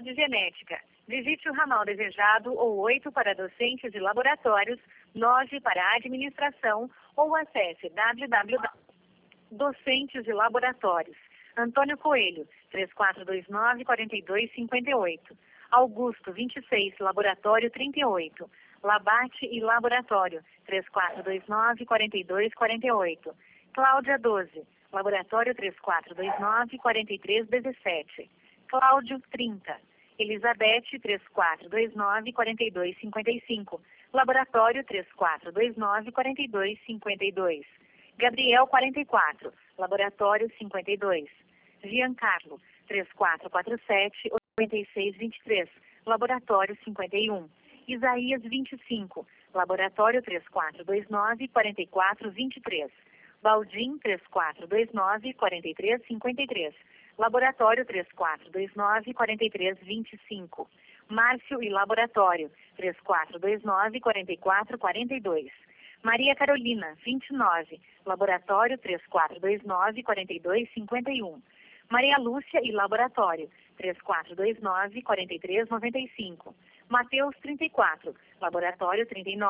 de Genética. Digite o ramal desejado ou 8 para docentes e laboratórios, 9 para administração ou acesse www.docentes e laboratórios. Antônio Coelho, 3429-4258. Augusto, 26, Laboratório 38. Labate e Laboratório, 3429-4248. Cláudia, 12, Laboratório 3429-4317. Cláudio, 30. Elizabeth, 3429-4255. Laboratório 3429-4252. Gabriel, 44. Laboratório 52. Giancarlo, 3447-8623. Laboratório 51. Isaías, 25. Laboratório 3429-4423. Baldim, 3429-4353. Laboratório 3429-4325. Márcio e Laboratório 3429-4442. Maria Carolina, 29. Laboratório 3429-4251. Maria Lúcia e Laboratório 3429-4395. Mateus, 34. Laboratório 39.